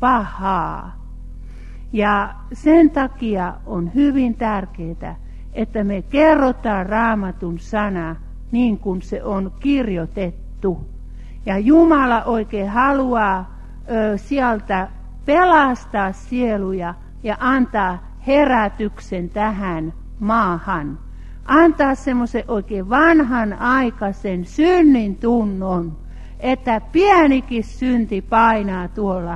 pahaa. Ja sen takia on hyvin tärkeää, että me kerrotaan Raamatun sana niin kuin se on kirjoitettu. Ja Jumala oikein haluaa ö, sieltä pelastaa sieluja ja antaa herätyksen tähän maahan. Antaa semmoisen oikein vanhan aikaisen synnin tunnon, että pienikin synti painaa tuolla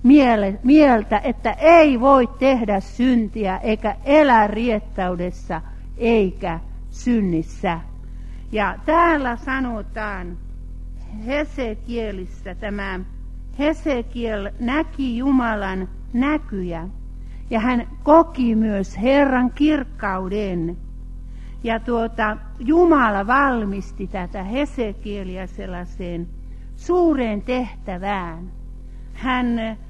mieltä, että ei voi tehdä syntiä eikä elää riettaudessa eikä synnissä. Ja täällä sanotaan Hesekielissä, tämä Hesekiel näki Jumalan näkyjä ja hän koki myös Herran kirkkauden. Ja tuota, Jumala valmisti tätä Hesekielia sellaiseen suureen tehtävään. Hän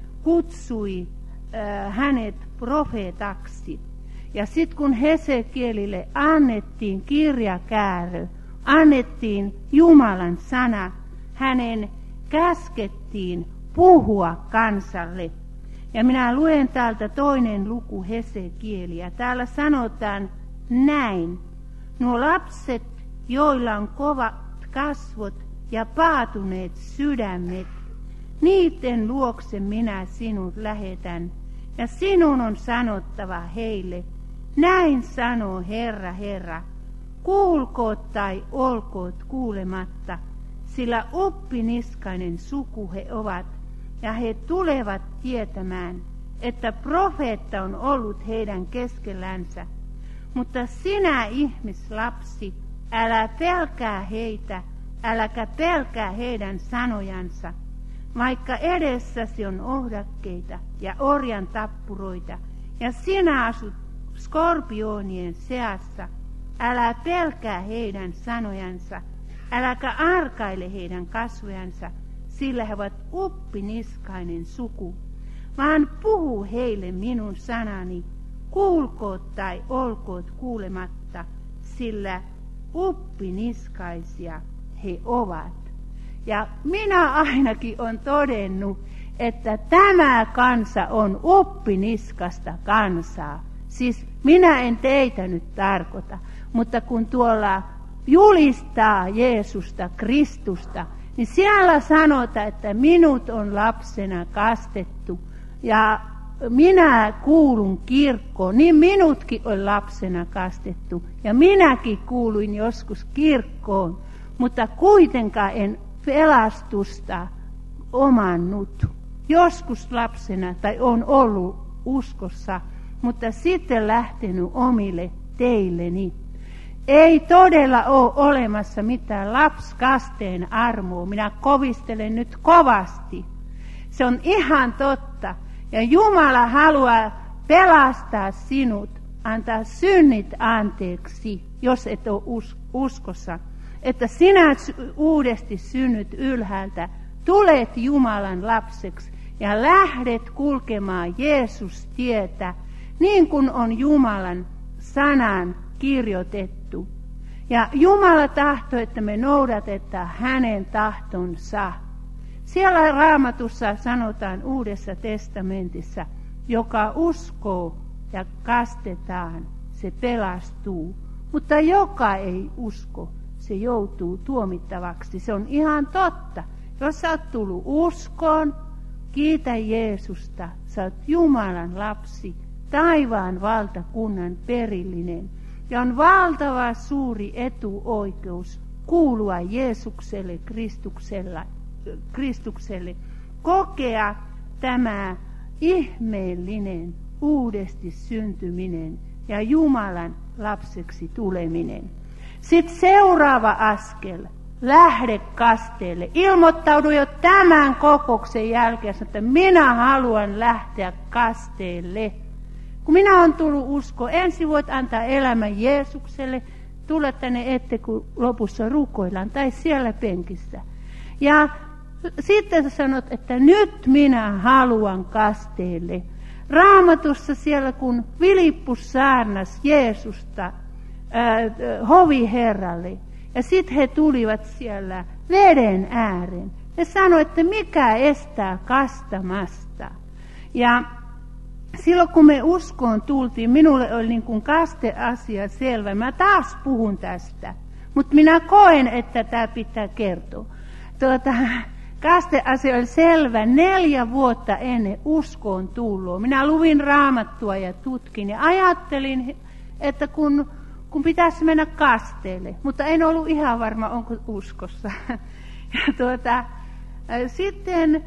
kutsui äh, hänet profeetaksi. Ja sitten kun Hesekielille annettiin kirjakäärö, annettiin Jumalan sana, hänen käskettiin puhua kansalle. Ja minä luen täältä toinen luku Hesekieliä. Täällä sanotaan näin. Nuo lapset, joilla on kovat kasvot ja paatuneet sydämet, niiden luokse minä sinut lähetän, ja sinun on sanottava heille, näin sanoo Herra, Herra, kuulkoot tai olkoot kuulematta, sillä oppiniskainen suku he ovat, ja he tulevat tietämään, että profeetta on ollut heidän keskellänsä. Mutta sinä, ihmislapsi, älä pelkää heitä, äläkä pelkää heidän sanojansa, vaikka edessäsi on ohdakkeita ja orjan tappuroita, ja sinä asut skorpionien seassa, älä pelkää heidän sanojansa, äläkä arkaile heidän kasvojansa, sillä he ovat uppiniskainen suku, vaan puhu heille minun sanani, kuulkoot tai olkoot kuulematta, sillä uppiniskaisia he ovat. Ja minä ainakin olen todennut, että tämä kansa on uppiniskasta kansaa. Siis minä en teitä nyt tarkoita, mutta kun tuolla julistaa Jeesusta, Kristusta, niin siellä sanotaan, että minut on lapsena kastettu ja minä kuulun kirkkoon, niin minutkin on lapsena kastettu ja minäkin kuuluin joskus kirkkoon, mutta kuitenkaan en pelastusta omannut. Joskus lapsena tai on ollut uskossa, mutta sitten lähtenyt omille teilleni. Ei todella ole olemassa mitään lapskasteen armoa. Minä kovistelen nyt kovasti. Se on ihan totta. Ja Jumala haluaa pelastaa sinut, antaa synnit anteeksi, jos et ole uskossa. Että sinä uudesti synnyt ylhäältä, tulet Jumalan lapseksi ja lähdet kulkemaan Jeesus-tietä, niin kuin on Jumalan sanan kirjoitettu. Ja Jumala tahtoo, että me noudatetaan hänen tahtonsa. Siellä Raamatussa sanotaan Uudessa testamentissa, joka uskoo ja kastetaan, se pelastuu. Mutta joka ei usko, se joutuu tuomittavaksi. Se on ihan totta. Jos sä oot tullut uskoon, kiitä Jeesusta, sä oot Jumalan lapsi, taivaan valtakunnan perillinen. Ja on valtava suuri etuoikeus kuulua Jeesukselle, Kristukselle, Kristukselle, kokea tämä ihmeellinen uudesti syntyminen ja Jumalan lapseksi tuleminen. Sitten seuraava askel, lähde kasteelle. Ilmoittaudu jo tämän kokouksen jälkeen, että minä haluan lähteä kasteelle. Kun minä olen tullut usko, ensin voit antaa elämän Jeesukselle, tulla tänne ette, kun lopussa rukoillaan, tai siellä penkissä. Ja sitten sä sanot, että nyt minä haluan kasteelle. Raamatussa siellä, kun Filippus saarnas Jeesusta ää, hoviherralle, ja sitten he tulivat siellä veden ääreen. He sanoivat, että mikä estää kastamasta. Ja silloin kun me uskoon tultiin, minulle oli niin kuin kasteasia selvä. Mä taas puhun tästä, mutta minä koen, että tämä pitää kertoa. Tuota, kasteasia oli selvä neljä vuotta ennen uskoon tuloa. Minä luvin Raamattua ja tutkin ja ajattelin, että kun, kun pitäisi mennä kasteelle, mutta en ollut ihan varma, onko uskossa. Ja tuota, sitten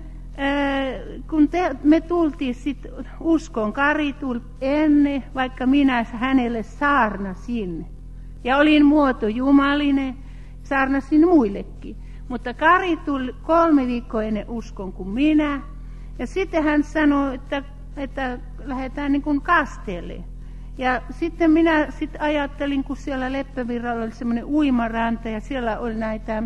kun te, me tultiin sitten uskoon, Kari tuli ennen, vaikka minä hänelle saarnasin. Ja olin muoto jumalinen, saarnasin muillekin. Mutta Kari tuli kolme viikkoa ennen uskon kuin minä. Ja sitten hän sanoi, että, että lähdetään niin kuin kasteelle. Ja sitten minä sit ajattelin, kun siellä Leppävirralla oli semmoinen uimaranta ja siellä oli näitä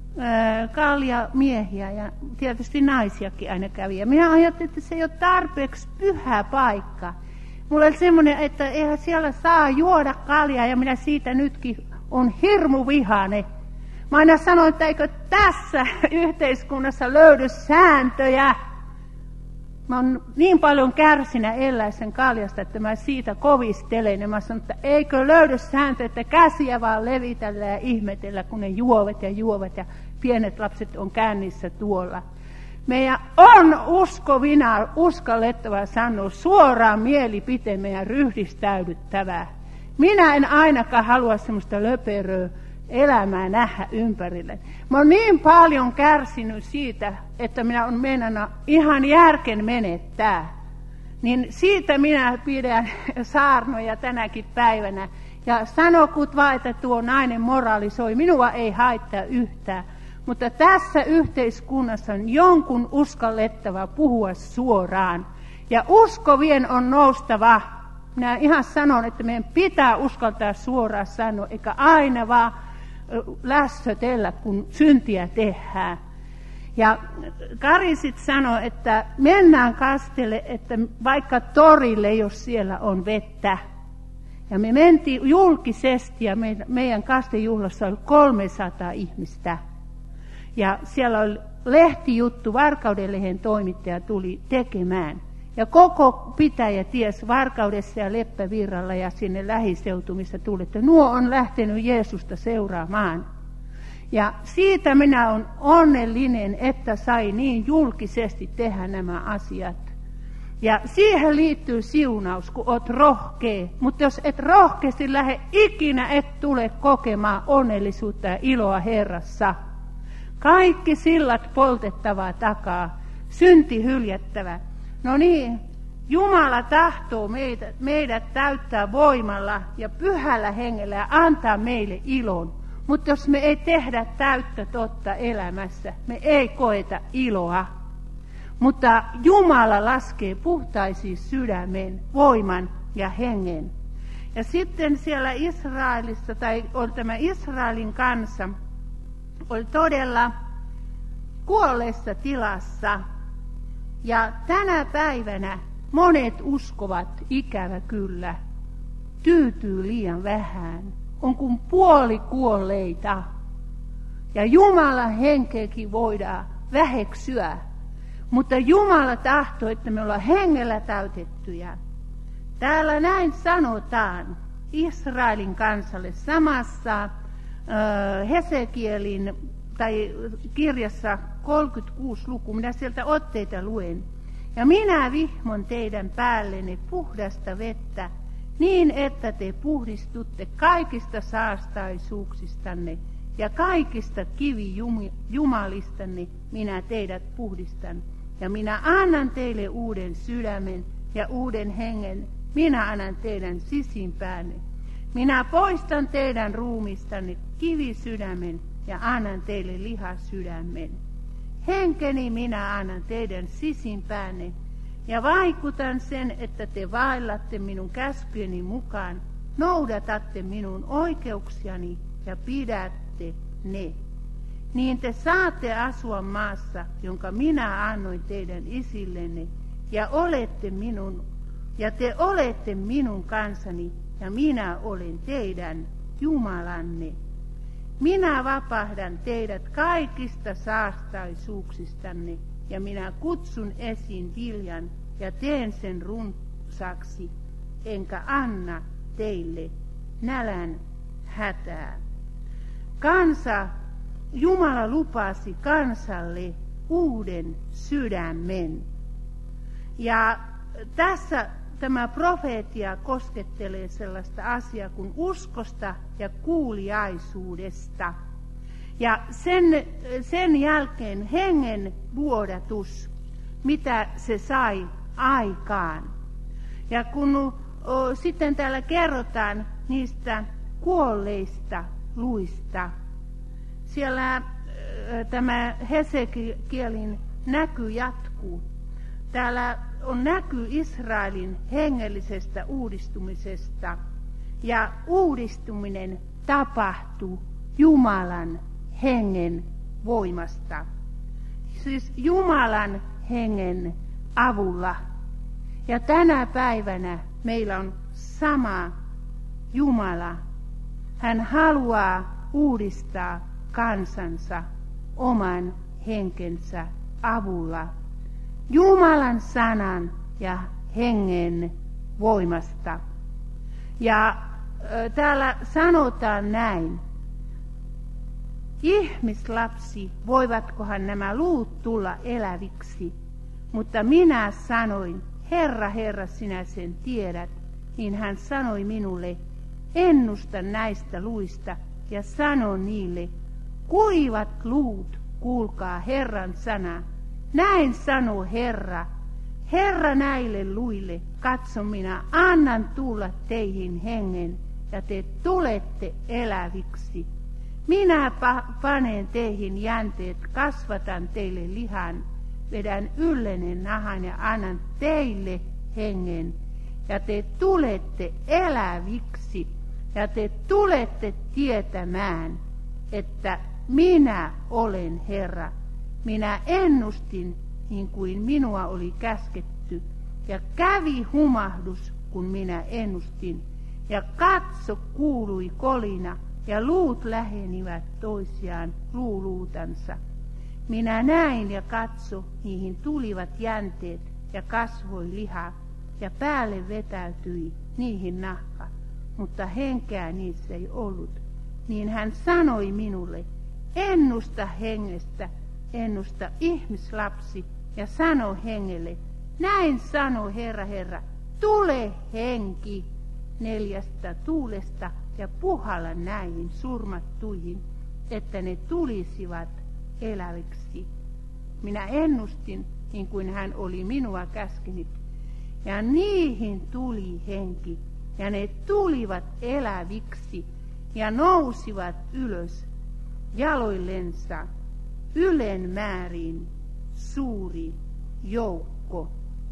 kalja miehiä ja tietysti naisiakin aina kävi. Ja minä ajattelin, että se ei ole tarpeeksi pyhä paikka. Mulla oli semmoinen, että eihän siellä saa juoda kaljaa ja minä siitä nytkin on hirmu vihane. Mä aina sanoin, että eikö tässä yhteiskunnassa löydy sääntöjä. Mä oon niin paljon kärsinä eläisen kaljasta, että mä siitä kovistelen. Ja mä sanon, että eikö löydy sääntöjä, että käsiä vaan levitellä ja ihmetellä, kun ne juovat ja juovat ja pienet lapset on kännissä tuolla. Meidän on uskovina uskallettava sanoa suoraan mielipiteen meidän ryhdistäydyttävää. Minä en ainakaan halua semmoista löperöä elämää nähdä ympärille. Mä oon niin paljon kärsinyt siitä, että minä on meinana ihan järken menettää. Niin siitä minä pidän saarnoja tänäkin päivänä. Ja sanokut vaan, että tuo nainen moralisoi. Minua ei haittaa yhtään. Mutta tässä yhteiskunnassa on jonkun uskallettava puhua suoraan. Ja uskovien on noustava. Minä ihan sanon, että meidän pitää uskaltaa suoraan sanoa, eikä aina vaan lässötellä, kun syntiä tehdään. Ja Kari sitten sanoi, että mennään kastelle, että vaikka torille, jos siellä on vettä. Ja me mentiin julkisesti ja meidän kastejuhlassa oli kolmesataa ihmistä. Ja siellä oli lehtijuttu, Varkauden-lehden toimittaja tuli tekemään. Ja koko pitäjä ties Varkaudessa ja Leppävirralla ja sinne lähiseutumissa tuli, että nuo on lähtenyt Jeesusta seuraamaan. Ja siitä minä olen onnellinen, että sai niin julkisesti tehdä nämä asiat. Ja siihen liittyy siunaus, kun olet rohkea. Mutta jos et rohkeasti lähde, ikinä et tule kokemaan onnellisuutta ja iloa Herrassa. Kaikki sillat poltettavaa takaa, synti hyljättävä. No niin, Jumala tahtoo meidät, meidät täyttää voimalla ja pyhällä hengellä ja antaa meille ilon. Mutta jos me ei tehdä täyttä totta elämässä, me ei koeta iloa. Mutta Jumala laskee puhtaisiin sydämen, voiman ja hengen. Ja sitten siellä Israelissa, tai oli tämä Israelin kansa, oli todella kuolleessa tilassa. Ja tänä päivänä monet uskovat, ikävä kyllä, tyytyy liian vähän. On kuin puolikuolleita. Ja Jumalan henkeäkin voidaan väheksyä. Mutta Jumala tahtoo, että me ollaan hengellä täytettyjä. Täällä näin sanotaan Israelin kansalle samassa äh, Hesekielin tai kirjassa kolmekymmentäkuusi luku, minä sieltä otteita luen. Ja minä vihmon teidän päällenne puhdasta vettä, niin että te puhdistutte kaikista saastaisuuksistanne ja kaikista kivijumalistanne minä teidät puhdistan. Ja minä annan teille uuden sydämen ja uuden hengen, minä annan teidän sisimpäänne. Minä poistan teidän ruumistanne kivisydämen ja annan teille lihasydämen. Henkeni minä annan teidän sisimpäänne ja vaikutan sen, että te vaellatte minun käskyjeni mukaan noudatatte minun oikeuksiani ja pidätte ne, niin te saatte asua maassa, jonka minä annoin teidän isillenne, ja olette minun, ja te olette minun kansani, ja minä olen teidän Jumalanne. Minä vapahdan teidät kaikista saastaisuuksistanne, ja minä kutsun esiin viljan ja teen sen runsaksi, enkä anna teille nälän hätää. Kansa, Jumala lupasi kansalle uuden sydämen. Ja tässä tämä profeetia koskettelee sellaista asiaa kuin uskosta ja kuuliaisuudesta. Ja sen, sen jälkeen hengen vuodatus, mitä se sai aikaan. Ja kun o, sitten täällä kerrotaan niistä kuolleista luista, siellä ä, tämä Hesekielin näky jatkuu. Täällä on näky Israelin hengellisestä uudistumisesta, ja uudistuminen tapahtuu Jumalan hengen voimasta. Siis Jumalan hengen avulla. Ja tänä päivänä meillä on sama Jumala. Hän haluaa uudistaa kansansa oman henkensä avulla. Jumalan sanan ja hengen voimasta. Ja äh, täällä sanotaan näin. Ihmislapsi, voivatkohan nämä luut tulla eläviksi? Mutta minä sanoin, Herra, Herra, sinä sen tiedät. Niin hän sanoi minulle, ennusta näistä luista ja sano niille, kuivat luut, kuulkaa Herran sana. Näin sanoo Herra, Herra näille luille, katso minä annan tulla teihin hengen, ja te tulette eläviksi. Minä panen teihin jänteet, kasvatan teille lihan, vedän yllenen nahan ja annan teille hengen, ja te tulette eläviksi, ja te tulette tietämään, että minä olen Herra. Minä ennustin niin kuin minua oli käsketty, ja kävi humahdus, kun minä ennustin, ja katso kuului kolina, ja luut lähenivät toisiaan luuluutansa. Minä näin ja katso, niihin tulivat jänteet, ja kasvoi liha, ja päälle vetäytyi niihin nahka, mutta henkeä niissä ei ollut. Niin hän sanoi minulle, ennusta hengestä, ennusta ihmislapsi, ja sano hengelle, näin sano Herra, Herra, tule henki neljästä tuulesta ja puhalla näihin surmattuihin, että ne tulisivat eläviksi. Minä ennustin, niin kuin hän oli minua käskenyt, ja niihin tuli henki, ja ne tulivat eläviksi, ja nousivat ylös jaloillensa, ylen määrin suuri joukko.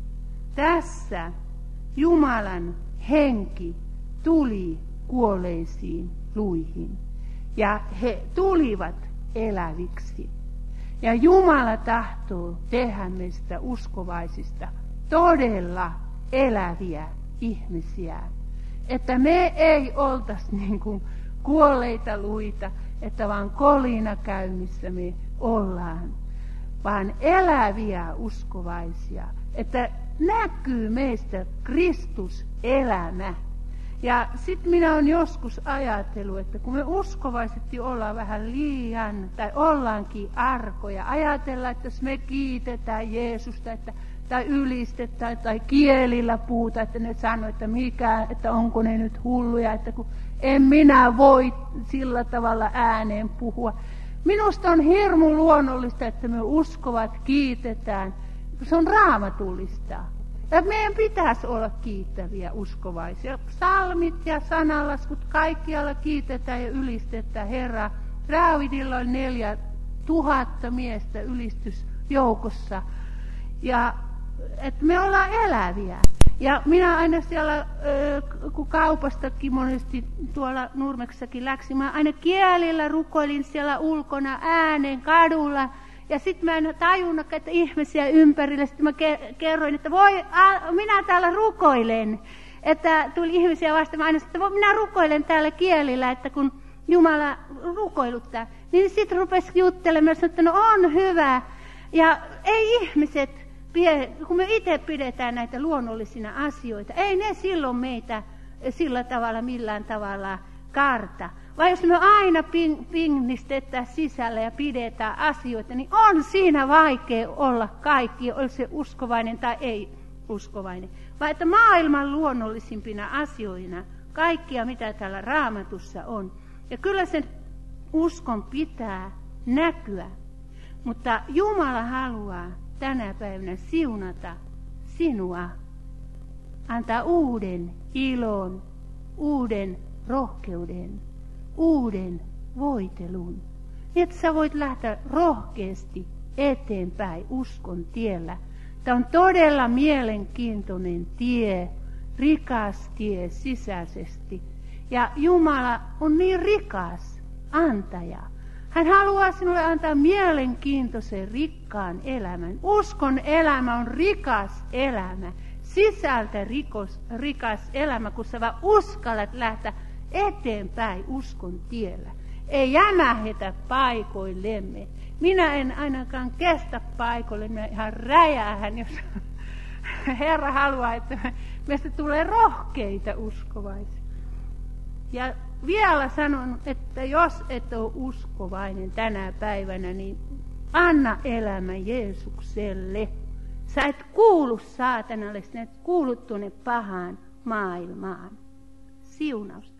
Tässä Jumalan henki tuli kuolleisiin luihin, ja he tulivat eläviksi. Ja Jumala tahtoo tehdä meistä uskovaisista todella eläviä ihmisiä. Että me ei oltaisi niin kuin kuolleita luita, että vaan kolina käynnissä me ollaan, vaan eläviä uskovaisia. Että näkyy meistä Kristus elämä. Ja sitten minä olen joskus ajatellut, että kun me uskovaiset ollaan vähän liian, tai ollaankin arkoja, ajatellaan, että jos me kiitetään Jeesusta, että, tai ylistetään, tai kielillä puhutaan, että ne sanoo, että mikä, että onko ne nyt hulluja, että kun en minä voi sillä tavalla ääneen puhua. Minusta on hirmu luonnollista, että me uskovat kiitetään. Se on raamatullista. Ja meidän pitäisi olla kiittäviä uskovaisia. Psalmit ja sananlaskut kaikkialla kiitetään ja ylistetään Herraa. Daavidilla oli neljä tuhatta miestä ylistysjoukossa. Ja että me ollaan eläviä. Ja minä aina siellä, kun kaupastakin monesti tuolla Nurmeksessakin läksin, mä aina kielillä rukoilin siellä ulkona ääneen kadulla. Ja sitten mä en tajunnut, että ihmisiä ympärillä. Sitten mä kerroin, että voi, a, minä täällä rukoilen. Että tuli ihmisiä vastaan, mä aina sanoin, että minä rukoilen täällä kielillä, että kun Jumala rukoiluttaa. Niin sitten rupesi juttelemaan, että no on hyvä. Ja ei ihmiset, kun me itse pidetään näitä luonnollisina asioita, ei ne silloin meitä sillä tavalla millään tavalla karta. Vai jos me aina ping, pingistetään sisällä ja pidetään asioita, niin on siinä vaikea olla kaikki, oli se uskovainen tai ei uskovainen. Vai että maailman luonnollisimpina asioina, kaikkia mitä täällä Raamatussa on. Ja kyllä sen uskon pitää näkyä. Mutta Jumala haluaa tänä päivänä siunata sinua, antaa uuden ilon, uuden rohkeuden, uuden voitelun. Niin että sä voit lähteä rohkeasti eteenpäin uskon tiellä. Tämä on todella mielenkiintoinen tie, rikas tie sisäisesti. Ja Jumala on niin rikas antaja. Hän haluaa sinulle antaa mielenkiintoisen, rikkaan elämän. Uskon elämä on rikas elämä. Sisältä rikos, rikas elämä, kun sä vaan uskallat lähteä eteenpäin uskon tiellä. Ei jämähetä paikoillemme. Minä en ainakaan kestä paikoille, minä ihan räjähän, jos Herra haluaa, että meistä tulee rohkeita uskovaisia. Ja vielä sanon, että jos et ole uskovainen tänä päivänä, niin anna elämä Jeesukselle. Sä et kuulu saatanalle, sä et kuulu tuonne pahaan maailmaan. Siunausta.